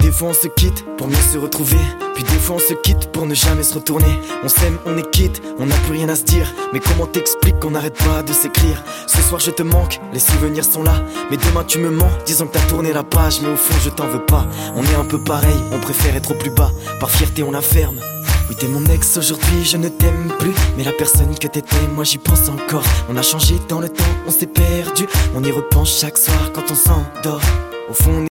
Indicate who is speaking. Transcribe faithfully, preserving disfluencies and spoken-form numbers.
Speaker 1: des fois on se quitte pour mieux se retrouver, puis des fois on se quitte pour ne jamais se retourner. On s'aime, on est quitte, on n'a plus rien à se dire, mais comment t'expliques qu'on n'arrête pas de s'écrire? Ce soir je te manque, les souvenirs sont là, mais demain tu me mens, disons que t'as tourné la page, mais au fond je t'en veux pas. On est un peu pareil, on préfère être au plus bas, par fierté on la ferme. Oui t'es mon ex, aujourd'hui je ne t'aime plus, mais la personne que t'étais, moi j'y pense encore. On a changé dans le temps, on s'est perdu, on y repense chaque soir quand on s'endort. Au fond on est